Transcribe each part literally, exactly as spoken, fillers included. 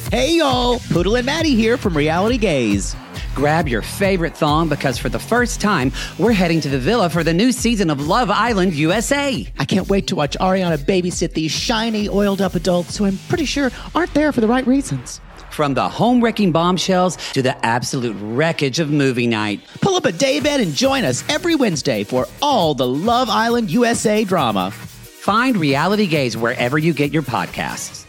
Hey, y'all. Poodle and Maddie here from Reality Gaze. Grab your favorite thong because for the first time, we're heading to the villa for the new season of Love Island U S A. I can't wait to watch Ariana babysit these shiny, oiled-up adults who I'm pretty sure aren't there for the right reasons. From the home-wrecking bombshells to the absolute wreckage of movie night. Pull up a daybed and join us every Wednesday for all the Love Island U S A drama. Find Reality Gaze wherever you get your podcasts.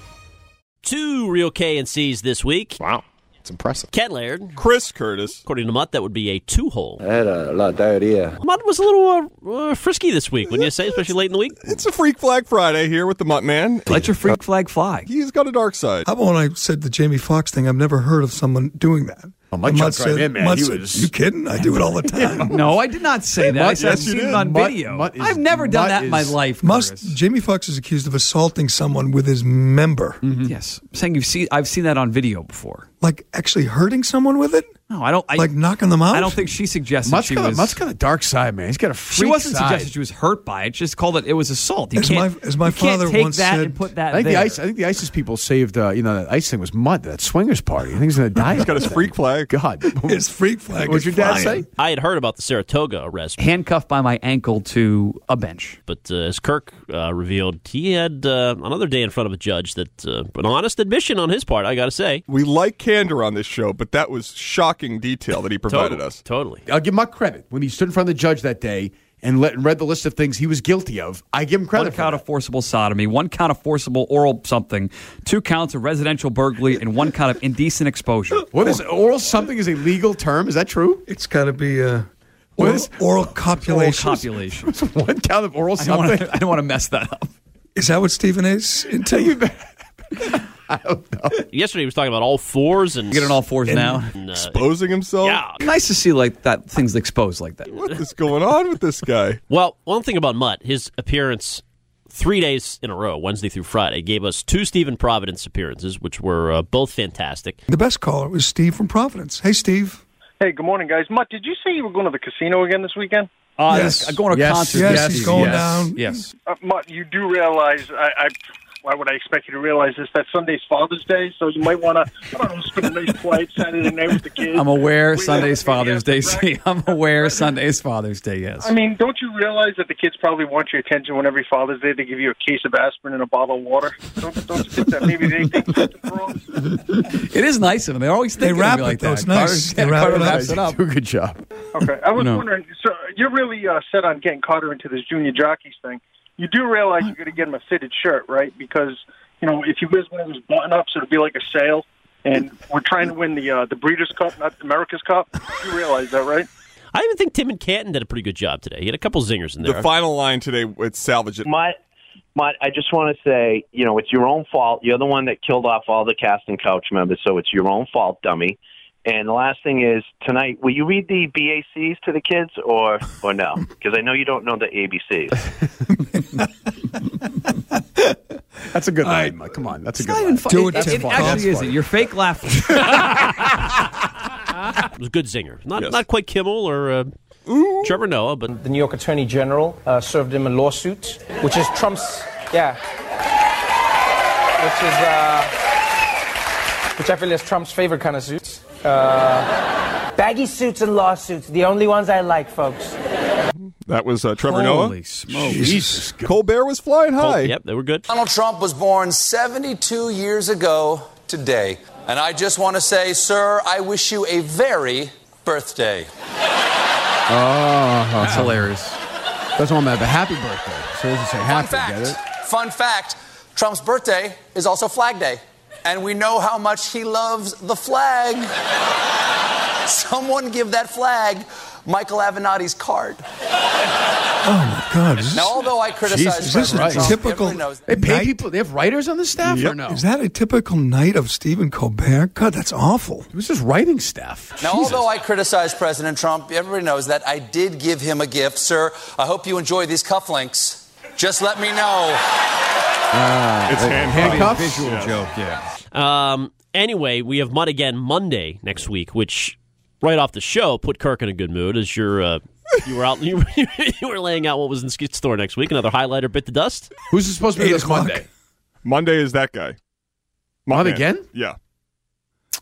Two real K and C's this week. Wow. It's impressive. Ken Laird. Chris Curtis. According to Mutt, that would be a two-hole. I had a lot of diarrhea. Mutt was a little uh, uh, frisky this week, wouldn't you say, especially late in the week? It's a Freak Flag Friday here with the Mutt Man. Let your freak flag fly. He's got a dark side. How about when I said the Jamie Foxx thing? I've never heard of someone doing that. Oh, Mutt And jumped right in, man. Mutt He said, was- you kidding? I do it all the time. No, I did not say that. I said I've yes, you seen did. it on Mutt- video. Mutt is- I've never done Mutt that in my is- life. Must Curtis. Jamie Foxx is accused of assaulting someone with his member. Yes, I'm saying you've seen. I've seen that on video before. Like actually hurting someone with it? No, I don't. I, Like knocking them out? I don't think she suggested Mutt's she got, a, was. Mutt's got a dark side, man. He's got a freak she wasn't side. suggesting she was hurt by it. She just called it. It was assault. You As can't. my- as my you can't father take once that said- and put that I think there. the ice. I think the ISIS people saved. Uh, you know, that ice thing was Mutt. That swingers party. I think he's going to die. He's got his freak flag. God. His freak flag What'd is your dad flying. say? I had heard about the Saratoga arrest, Handcuffed by my ankle to a bench. but uh, as Kirk uh, revealed, he had uh, another day in front of a judge that, uh, an honest admission on his part, I got to say. We like candor on this show, but that was shocking detail that he provided Totally. us. Totally. I'll give Mutt credit when he stood in front of the judge that day and, let, and read the list of things he was guilty of. I give him credit One for count that. of forcible sodomy, one count of forcible oral something, two counts of residential burglary, and one count of indecent exposure. What is oral something is a legal term? Is that true? It's got to be uh, What oral, is- oral Oral copulation. copulation. One count of oral I don't something. wanna- I don't want to mess that up. Is that what Stephen A's into? I don't know. Yesterday he was talking about all fours and... Get on all fours now. and, uh, Exposing himself? yeah. Nice to see like that things exposed like that. What is going on with this guy? Well, one thing about Mutt, his appearance three days in a row, Wednesday through Friday, gave us two Stephen Providence appearances, which were uh, both fantastic. The best caller was Steve from Providence. Hey, Steve. Hey, good morning, guys. Mutt, did you say you were going to the casino again this weekend? Uh, Yes. I'm going to a Yes. concert. Yes, yes, he's going yes. down. Yes. Uh, Mutt, you do realize, I, I, why would I expect you to realize this, that Sunday's Father's Day, so you might want to, I don't know, spend a nice quiet Saturday night with the kids. I'm aware Wait, Sunday's maybe Father's after Day. practice. See, I'm aware Sunday's Father's Day, yes. I mean, don't you realize that the kids probably want your attention when every Father's Day they give you a case of aspirin and a bottle of water? Don't, don't you think that maybe they think something wrong? It is nice of them. They're always They thinking wrap of me it, like though. that. It's nice. Carter's- They yeah, wrap Carter it up. wraps it up. Do a good job. Okay, I was No. wondering, so you're really uh, set on getting Carter into this junior jockeys thing. You do realize you're going to get him a fitted shirt, right? Because, you know, if he wears one of those button-ups, it'll be like a sale. And we're trying to win the uh, the Breeders' Cup, not America's Cup. You realize that, right? I even think Tim and Canton did a pretty good job today. He had a couple zingers in there. The final line today with Salvage It. Mutt, Mutt, I just want to say, you know, it's your own fault. You're the one that killed off all the cast and couch members, so it's your own fault, dummy. And the last thing is, tonight, will you read the B A Cs to the kids or or no? Because I know you don't know the A B Cs. That's a good line, Mutt. Come on. That's a It's good not line. even fun. Do It, it, it, Tim. it actually That's isn't. funny. Your fake laugh. It was a good zinger. Not Yes. not quite Kimmel or uh, Trevor Noah, but The New York Attorney General uh, served him a lawsuit, which is Trump's, yeah, which is, uh, which I feel is Trump's favorite kind of suits. Uh, baggy suits and lawsuits, the only ones I like, folks. That was uh, Trevor Holy Noah. smokes. Jesus. Colbert was flying high. yep, they were good. Donald Trump was born seventy-two years ago today. And I just want to say, sir, I wish you a very birthday. Oh, That's hilarious. Doesn't want to have a happy birthday. So he doesn't say Fun happy. fact, Get it? fun fact, Trump's birthday is also Flag Day. And we know how much he loves the flag. Someone give that flag Michael Avenatti's card. Oh, my God. Is this, Now, although I criticize Jesus, is this a President Trump, typical everybody knows They pay night? people. They have writers on the staff or no? Is that a typical night of Stephen Colbert? God, that's awful. It was just writing staff. Now, Jesus. although I criticize President Trump, everybody knows that I did give him a gift. Sir, I hope you enjoy these cufflinks. Just let me know. It's handcuffs. Visual Yes. joke, yeah. Um, anyway, we have Mutt again Monday next week, which right off the show put Kirk in a good mood as you're, uh, you were out you, you were laying out what was in the skit store next week. Another highlighter bit to dust. Who's supposed to be Eight this o'clock. Monday? Monday is that guy. Mutt Man. again? Yeah.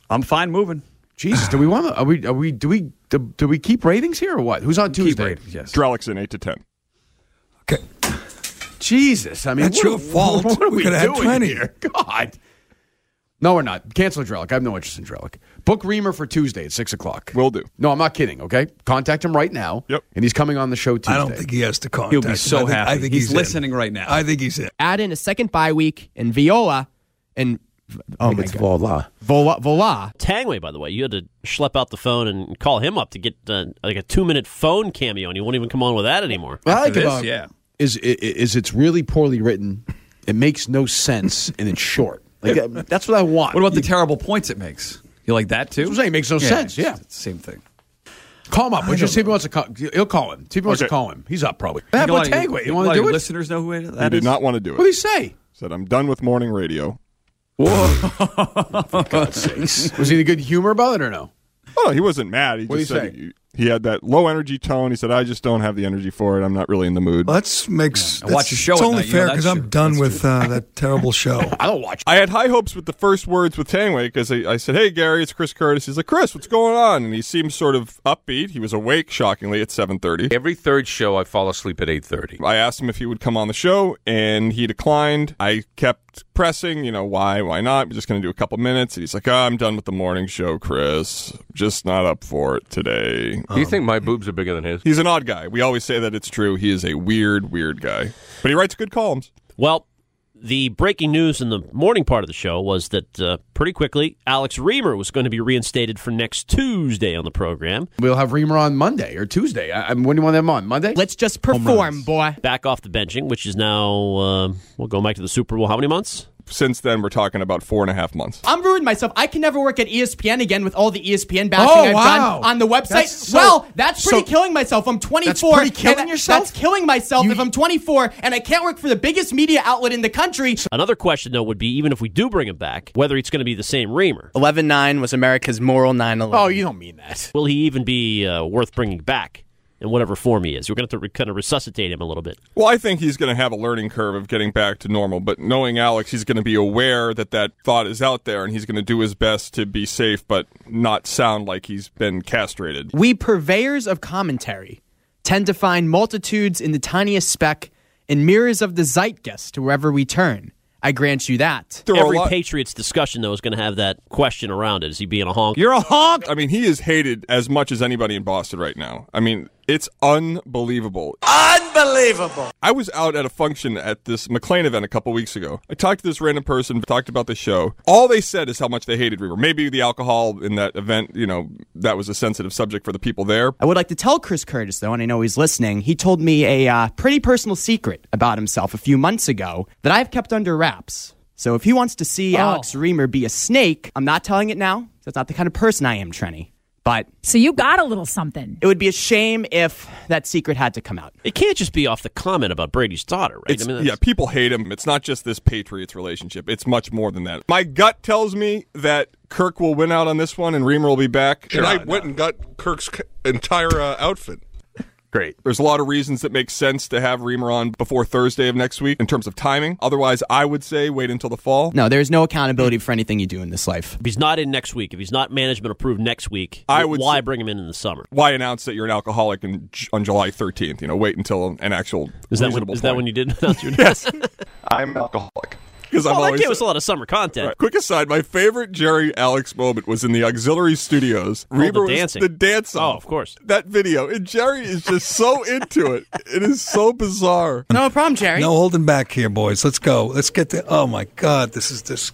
I'm fine moving. Jesus, do we want to? Are we? Are we? Do we? Do, do we keep ratings here or what? Who's on Tuesday? Keep ratings, yes. Drellick's in eight to ten. Okay. Jesus, I mean, That's what, your fault. What are We we, could have had doing twenty. here? God. No, we're not. Cancel Drellick. I have no interest in Drellick. Book Reamer for Tuesday at six o'clock. Will do. No, I'm not kidding. Okay, contact him right now. Yep. And he's coming on the show Tuesday. I don't think he has to contact He'll be him. so I think, happy. I think he's, he's, listening in. right now. I think he's in. Add in a second bye week and Viola and oh my it's God. voila. Vola Vola. Tangway, by the way, you had to schlep out the phone and call him up to get uh, like a two-minute phone cameo, and he won't even come on with that anymore. What I like this, about yeah. is, is is it's really poorly written. It makes no sense and it's short. Like uh, that's what I want. What about the You- terrible points it makes? You like that too? That's what I'm saying. It makes no sense. Yeah. It's the same thing. Call him up. Would you see if he wants to call? He'll call him. See if he wants Okay. to call him. He's up probably. You Have know a what, Tangway. You want let to do your it? listeners know who it- He that did is? not want to do What did he it. say? Said, I'm done with morning radio. God's sakes. Was he in good humor about it or no? Oh, no, he wasn't mad. He What just did he said he, he had that low energy tone. He said, I just don't have the energy for it. I'm not really in the mood. Let's makes. I watch a show It's at only night, you know, fair that's because I'm true. done That's with uh, that terrible show. I don't watch. I had high hopes with the first words with Tangway because I, I said, hey, Gary, it's Chris Curtis. He's like, Chris, what's going on? And he seemed sort of upbeat. He was awake, shockingly, at seven thirty. Every third show, I fall asleep at eight thirty. I asked him if he would come on the show, and he declined. I kept pressing, you know, why, why not? We're just going to do a couple minutes. And he's like, oh, I'm done with the morning show, Chris. Just not up for it today. Do you think my boobs are bigger than his? He's an odd guy. We always say that it's true. He is a weird, weird guy. But he writes good columns. Well, the breaking news in the morning part of the show was that uh, pretty quickly, Alex Reamer was going to be reinstated for next Tuesday on the program. We'll have Reamer on Monday or Tuesday. I, I, when do you want them on? Monday? Let's just perform, boy. Back off the benching, which is now, uh, we'll go back to the Super Bowl. How many months? Since then, we're talking about four and a half months. I'm ruining myself. I can never work at E S P N again with all the E S P N bashing Oh, I've wow. done on the website. That's so- well, that's pretty so- killing myself. I'm twenty-four. That's pretty killing and that- yourself? That's killing myself You- if I'm twenty-four and I can't work for the biggest media outlet in the country. Another question, though, would be even if we do bring him back, whether it's going to be the same Reamer. eleven nine was America's moral nine eleven. Oh, you don't mean that. Will he even be uh, worth bringing back in whatever form he is? We're going to have to re- kind of resuscitate him a little bit. Well, I think he's going to have a learning curve of getting back to normal. But knowing Alex, he's going to be aware that that thought is out there, and he's going to do his best to be safe but not sound like he's been castrated. We purveyors of commentary tend to find multitudes in the tiniest speck and mirrors of the zeitgeist wherever we turn. I grant you that. There are a Every lot- Patriots discussion, though, is going to have that question around it. Is he being a honk? You're a honk! I mean, he is hated as much as anybody in Boston right now. I mean, it's unbelievable. Unbelievable. I was out at a function at this McLean event a couple weeks ago. I talked to this random person, talked about the show. All they said is how much they hated Reamer. Maybe the alcohol in that event, you know, that was a sensitive subject for the people there. I would like to tell Chris Curtis, though, and I know he's listening, he told me a uh, pretty personal secret about himself a few months ago that I've kept under wraps. So if he wants to see Oh. Alex Reamer be a snake, I'm not telling it now. That's not the kind of person I am, Trenny. But So you got a little something. it would be a shame if that secret had to come out. It can't just be off the comment about Brady's daughter, right? It's, I mean, that's- yeah, people hate him. It's not just this Patriots relationship. It's much more than that. My gut tells me that Kirk will win out on this one and Reamer will be back. And I No, went and got Kirk's c- entire uh, outfit. Great. There's a lot of reasons that make sense to have Reamer on before Thursday of next week in terms of timing. Otherwise, I would say wait until the fall. No, there's no accountability for anything you do in this life. If he's not in next week, if he's not management approved next week, I would why say- bring him in in the summer? Why announce that you're an alcoholic in, on July thirteenth? You know, wait until an actual Is that, when, reasonable is that point. when you did announce your Yes. I'm an alcoholic. Because Well, I'm that always gave us a lot of summer content. Right. Quick aside, my favorite Jerry Alex moment was in the auxiliary studios. Oh, the Reamer was dancing. the dance Oh, off. of course. That video. And Jerry is just so into it. It is so bizarre. No problem, Jerry. No holding back here, boys. Let's go. Let's get the. Oh my God, this is this.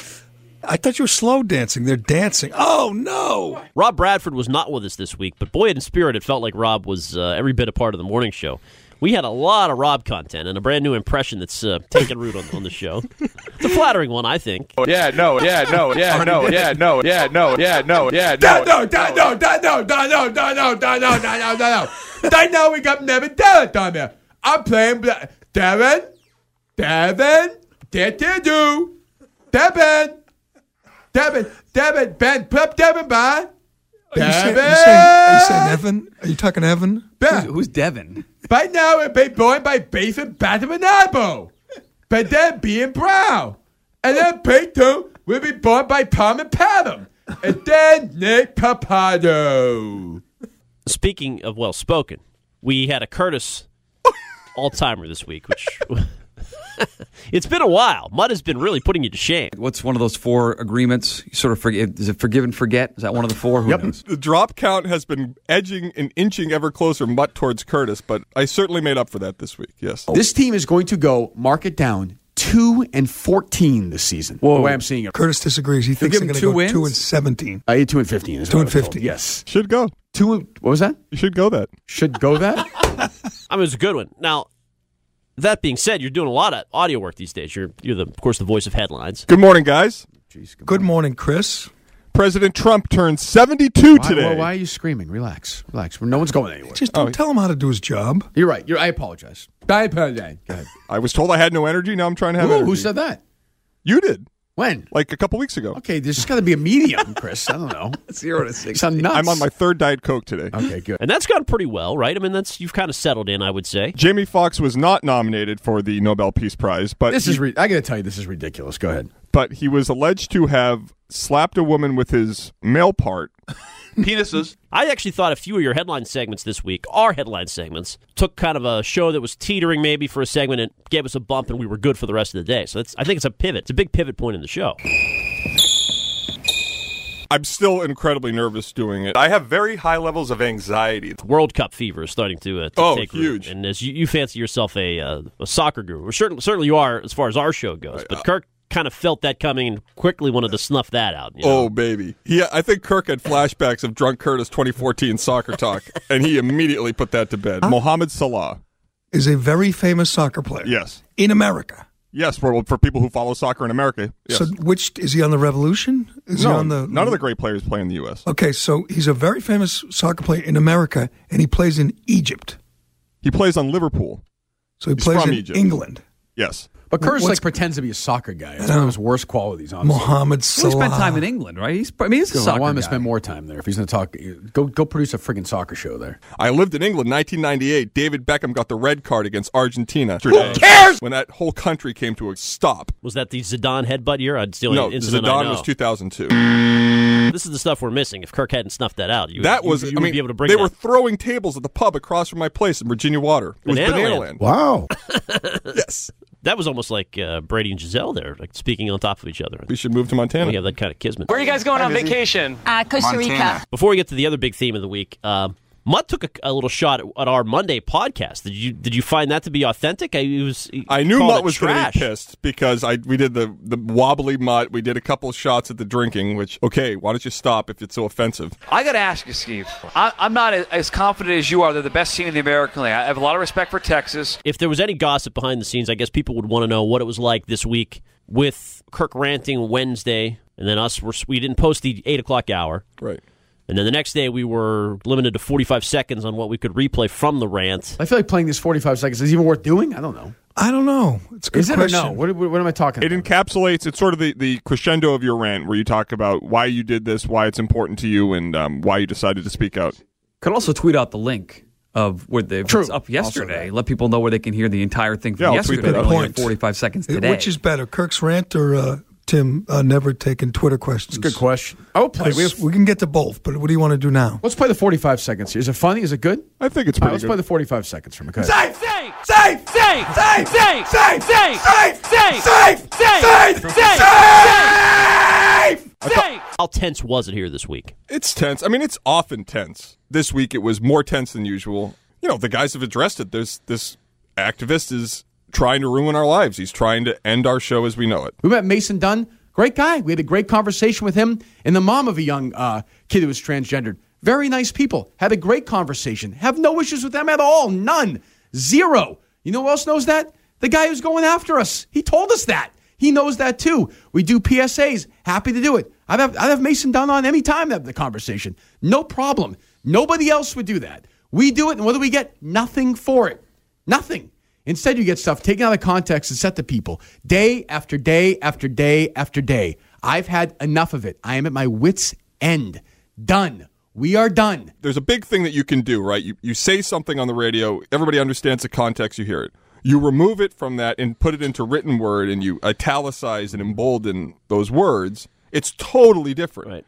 I thought you were slow dancing. They're dancing. Oh no! Rob Bradford was not with us this week, but boy, in spirit, it felt like Rob was uh, every bit a part of the morning show. We had a lot of Rob content and a brand new impression that's uh, taken root on, on the show. It's a flattering one, I think. Yeah, no, yeah, no, yeah, no, yeah, no, yeah, no, yeah, no, yeah, no. No, no, no, no, no, no, no, no, no, no, no, no, no, no, no. Right now we got Nevin Devin on there. I'm playing Bla- Devin, Devin, do, Devin, Devin, Devin, Ben, put up Devin, by. Are you saying, Devin. are you saying, are you saying Evan? Are you talking Evan? Ben. Who's Devin? Right now we're being joined by Basin Batamanabo. But then being Brown. And then Pete two will be born by Palm and Padam. and then Nick Capato. Speaking of well-spoken, we had a Curtis all-timer this week, which it's been a while. Mudd has been really putting you to shame. What's one of those four agreements? You sort of forget. Is it forgive and forget? Is that one of the four? Who Yep. knows? The drop count has been edging and inching ever closer, Mutt towards Curtis, but I certainly made up for that this week. Yes. This team is going to go, mark it down, two and fourteen this season. Whoa. The way I'm seeing it. Curtis disagrees. He thinks give they're him going to two go wins? two and seventeen. Uh, two and fifteen. Is Two what and I was told. fifteen. Yes. Should go. Two. And, what was that? You should go that. Should go that. I mean, it's a good one. Now, that being said, you're doing a lot of audio work these days. You're, you're the, of course, the voice of headlines. Good morning, guys. Jeez, good, Good morning, Chris. President Trump turned seventy-two why, today. Why, why are you screaming? Relax. Relax. No one's going anywhere. Just don't Oh. tell him how to do his job. You're right. You're, I apologize. I apologize. Go ahead. I was told I had no energy. Now I'm trying to have Ooh, energy. who said that? You did. When? Like a couple weeks ago. Okay, there's just got to be a medium, Chris. I don't know. Zero to six. Sound nuts. I'm on my third Diet Coke today. Okay, good. And that's gone pretty well, right? I mean, that's you've kind of settled in, I would say. Jamie Foxx was not nominated for the Nobel Peace Prize, but This he, is. Re- I got to tell you, this is ridiculous. Go ahead. but he was alleged to have slapped a woman with his male part. Penises. I actually thought a few of your headline segments this week, our headline segments, took kind of a show that was teetering maybe for a segment and gave us a bump, and we were good for the rest of the day. So that's, I think it's a pivot. It's a big pivot point in the show. I'm still incredibly nervous doing it. I have very high levels of anxiety. World Cup fever is starting to, uh, to Oh, take root. huge. And as you, you fancy yourself a uh, a soccer guru, or certainly, certainly you are as far as our show goes. But Kirk kind of felt that coming and quickly wanted to snuff that out. You know? Oh, baby. Yeah, I think Kirk had flashbacks of Drunk Curtis twenty fourteen soccer talk, and he immediately put that to bed. Mohamed Salah. Is a very famous soccer player. Yes. In America. Yes, for, for people who follow soccer in America. Yes. So which is he on the Revolution? Is no, he on the none of the great players play in the U S. Okay, so he's a very famous soccer player in America, and he plays in Egypt. He plays on Liverpool. So he He's plays from in Egypt. England. Yes. But Curtis What's- like pretends to be a soccer guy. It's one of his worst qualities, honestly. Mohamed Well, Salah. he spent time in England, right? He's, I mean, he's a Go, I soccer want him to guy. spend more time there. If he's going to talk, go go produce a friggin' soccer show there. I lived in England, nineteen ninety-eight. David Beckham got the red card against Argentina. Who cares? When that whole country came to a stop. Was that the Zidane headbutt year? I'd still No, incident I Zidane know. was two thousand two. This is the stuff we're missing. If Kirk hadn't snuffed that out, you, That you- was, you, I would mean, be able to bring they that. were throwing tables at the pub across from my place in Virginia Water. It was Banana Banana Land. Land. Wow. Yes. That was almost like uh, Brady and Giselle there, like speaking on top of each other. We should move to Montana. We have that kind of kismet. Where are you guys going on vacation? Uh, Costa Rica. Before we get to the other big theme of the week, uh, Mutt took a, a little shot at, at our Monday podcast. Did you did you find that to be authentic? I, it was, he I knew called Mutt it was going to trash. be pissed because I we did the, the wobbly Mutt. We did a couple of shots at the drinking, which, okay, why don't you stop if it's so offensive? I got to ask you, Steve. I, I'm not as, as confident as you are. They're the best team in the American League. I have a lot of respect for Texas. If there was any gossip behind the scenes, I guess people would want to know what it was like this week with Kirk ranting Wednesday, and then us, we're, we didn't post the eight o'clock hour. Right. And then the next day, we were limited to forty-five seconds on what we could replay from the rant. I feel like playing this forty-five seconds is even worth doing. I don't know. I don't know. It's a good Is it question. or no? What, what, what am I talking It about? encapsulates, it's sort of the, the crescendo of your rant where you talk about why you did this, why it's important to you, and um, why you decided to speak out. Could also tweet out the link of where the True. it's up yesterday. Also Let people know where they can hear the entire thing from Yeah, I'll tweet yesterday. that They out. only have Point. forty-five seconds Uh, today. Which is better, Kirk's rant or uh, Tim uh, never taking Twitter questions? It's a good question. I will play. We, have, We can get to both, but what do you want to do now? let's play the forty-five seconds here. Is it funny? Is it good? I think it's All right, pretty let's good. play the forty-five seconds from it. Go ahead. Safe! Safe! Safe! Safe! Safe! Safe! Safe! Safe! Safe! Safe! Safe! Safe! Safe! How tense was it here this week? It's tense. I mean, it's often tense. This week it was more tense than usual. You know, the guys have addressed it. There's this activist is trying to ruin our lives. He's trying to end our show as we know it. We met Mason Dunn. Great guy. We had a great conversation with him and the mom of a young uh, kid who was transgendered. Very nice people. Had a great conversation. Have no issues with them at all. None. Zero. You know who else knows that? The guy who's going after us. He told us that. He knows that too. We do P S As. Happy to do it. I'd have, I'd have Mason Dunn on any time to have the conversation. No problem. Nobody else would do that. We do it, and what do we get? Nothing for it. Nothing. Instead, you get stuff taken out of context and set to people day after day after day after day. I've had enough of it. I am at my wit's end. Done. We are done. There's a big thing that you can do, right? You, you say something on the radio, everybody understands the context, you hear it. You remove it from that and put it into written word, and you italicize and embolden those words. It's totally different. Right.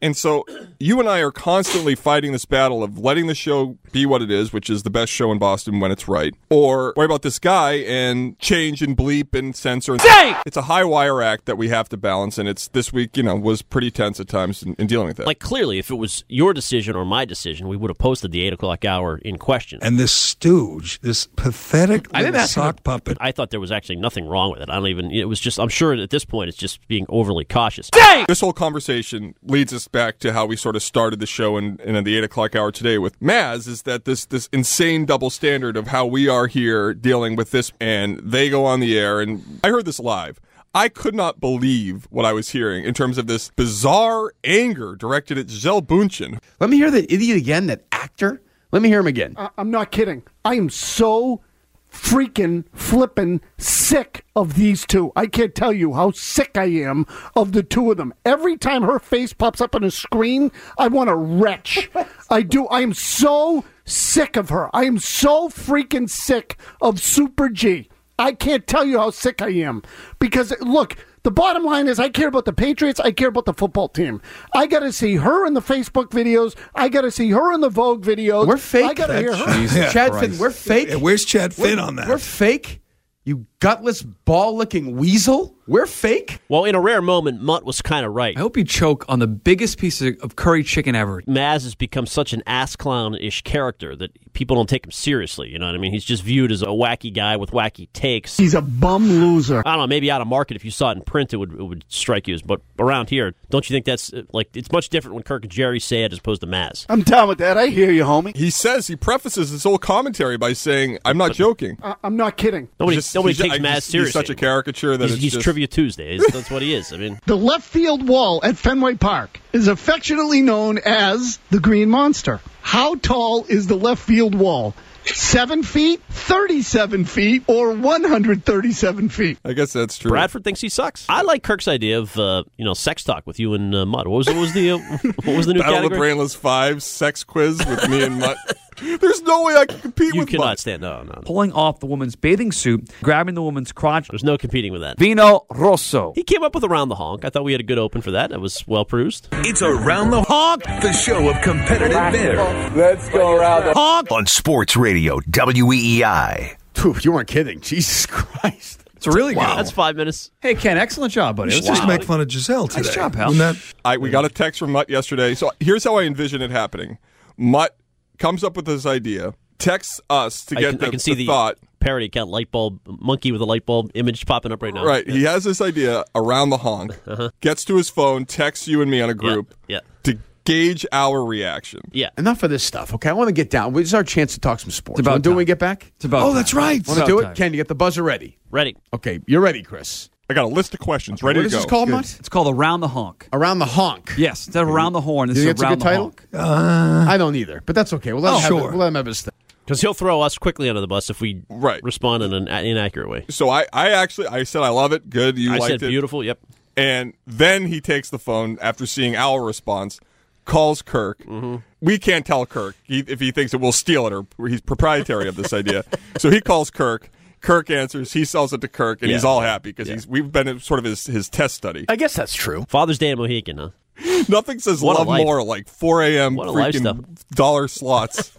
And so you and I are constantly fighting this battle of letting the show be what it is, which is the best show in Boston when it's right, or worry about this guy and change and bleep and censor. Dang! It's a high wire act that we have to balance, and it's this week, you know, was pretty tense at times in, in dealing with it. Like, clearly, if it was your decision or my decision, we would have posted the eight o'clock hour in question. And this stooge, this pathetic I little didn't ask sock him. puppet. I thought there was actually nothing wrong with it. I don't even, it was just, I'm sure at this point it's just being overly cautious. Dang! This whole conversation leads us back to how we sort of started the show in, in the eight o'clock hour today with Maz, is that this this insane double standard of how we are here dealing with this, and they go on the air, and I heard this live. I could not believe what I was hearing in terms of this bizarre anger directed at Gisele Bündchen. Let me hear that idiot again, that actor. Let me hear him again. I- I'm not kidding. I am so freaking flippin' sick of these two. I can't tell you how sick I am of the two of them. Every time her face pops up on a screen, I want to retch. I do. I am so sick of her. I am so freaking sick of Super G. I can't tell you how sick I am. Because, look, the bottom line is I care about the Patriots. I care about the football team. I got to see her in the Facebook videos. I got to see her in the Vogue videos. We're fake. I got to hear her. Jesus Chad Finn, we're fake. Yeah, where's Chad Finn We're- on that? We're fake. You gutless, ball-licking weasel. We're fake. Well, in a rare moment, Mutt was kind of right. I hope you choke on the biggest piece of, of curry chicken ever. Maz has become such an ass clown-ish character that people don't take him seriously. You know what I mean? He's just viewed as a wacky guy with wacky takes. He's a bum loser. I don't know. Maybe out of market, if you saw it in print, it would it would strike you as. But around here, don't you think that's uh, like it's much different when Kirk and Jerry say it as opposed to Maz? I'm down with that. I hear you, homie. He says, he prefaces his whole commentary by saying, I'm not joking. I- I'm not kidding. Nobody Just- nobody he's- takes I Maz just- seriously. He's such a caricature that he's, it's he's just... Trivia Tuesday. It's- That's what he is. I mean, The left field wall at Fenway Park is affectionately known as the Green Monster. How tall is the left field wall? Seven feet, thirty-seven feet, or one hundred thirty-seven feet? I guess that's true. Bradford thinks he sucks. I like Kirk's idea of uh, you know sex talk with you and uh, Mutt. What was what was the uh, what was the new Battle category? of the Brainless Five, sex quiz with me and Mutt. There's no way I can compete You with cannot Mutt. stand. No, no, no. Pulling off the woman's bathing suit, grabbing the woman's crotch. There's no competing with that. Vino Rosso. He came up with Around the Honk. I thought we had a good open for that. That was well produced. It's Around the Honk, the show of competitive banter. Let's go around the Honk on Sports Radio W E E I. Dude, you weren't kidding. Jesus Christ. It's really good. That's five minutes. Hey, Ken, excellent job, buddy. You should Let's just wow. make fun of Giselle today. Nice job, pal. Wouldn't that- I, we got a text from Mutt yesterday. So here's how I envision it happening. Mutt comes up with this idea, texts us to I get can, the, I can see the the thought. parody account light bulb monkey with a light bulb image popping up right now. Right. Yeah. He has this idea around the honk, Uh-huh. gets to his phone, texts you and me on a group Yeah. to gauge our reaction. Yeah. Enough of this stuff, okay? I want to get down. This is our chance to talk some sports. It's about Want to do it when we time. get back? It's about Oh, time. that's right. It's Want to about do it? time. Ken, you get the buzzer ready. Ready. Okay, you're ready, Chris. I got a list of questions ready What to is go. this called, Good. Mutt? It's called Around the Honk. Around the Honk. Yes, instead of Around the Horn, this Do you is think it's a Around good the title? Honk. Uh, I don't either, but that's okay. We'll let, Oh, him, have sure. it. We'll let him have his thing. Because he'll throw us quickly under the bus if we Right. respond in an a- inaccurate way. So I, I actually, I said I love it. Good. You I liked said it. beautiful. Yep. And then he takes the phone after seeing our response, calls Kirk. Mm-hmm. We can't tell Kirk he, if he thinks that we'll steal it or he's proprietary of this idea. So he calls Kirk. Kirk answers. He sells it to Kirk, and Yeah. he's all happy because Yeah. he's we've been in sort of his, his test study. I guess that's true. Father's Day in Mohican, huh? Nothing says What a love life. more like four a.m. What a lifestyle. freaking dollar slots.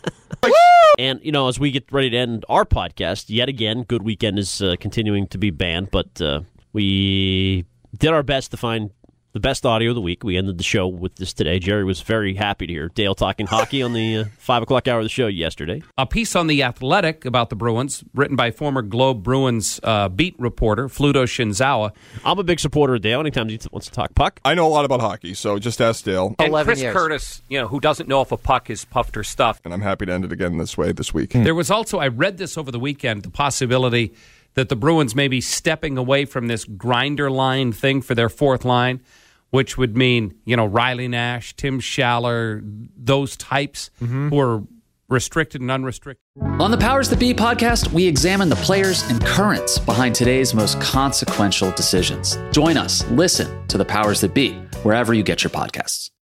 And, you know, as we get ready to end our podcast, yet again, Good Weekend is uh, continuing to be banned, but uh, we did our best to find the best audio of the week. We ended the show with this today. Jerry was very happy to hear Dale talking hockey on the uh, five o'clock hour of the show yesterday. A piece on The Athletic about the Bruins, written by former Globe Bruins uh, beat reporter Fluto Shinzawa. I'm a big supporter of Dale anytime he wants to talk puck. I know a lot about hockey, so just ask Dale. And Chris Curtis, you know, who doesn't know if a puck is puffed or stuffed. And I'm happy to end it again this way this week. There was also, I read this over the weekend, the possibility that the Bruins may be stepping away from this grinder line thing for their fourth line, which would mean, you know, Riley Nash, Tim Schaller, those types who are restricted and unrestricted. On the Powers That Be podcast, we examine the players and currents behind today's most consequential decisions. Join us, listen to the Powers That Be, wherever you get your podcasts.